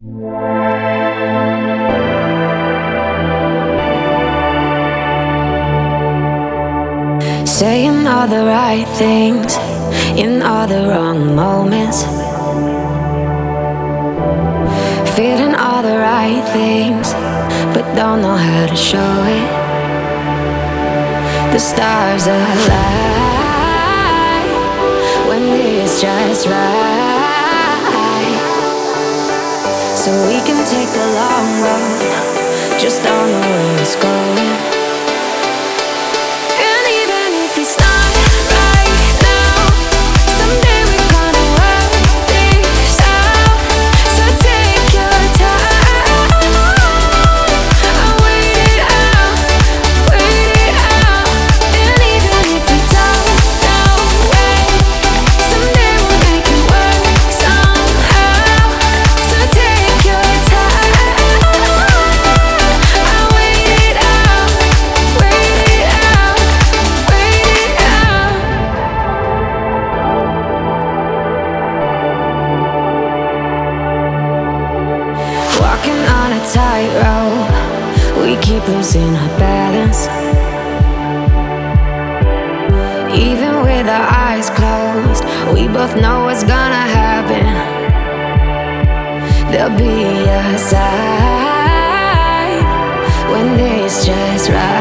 Saying all the right things in all the wrong moments, feeling all the right things but don't know how to show it. The stars align when it's just right, so we can take the long road, just don't know where it's going. Tightrope, we keep losing our balance. Even with our eyes closed, we both know what's gonna happen. There'll be a side when it's just right.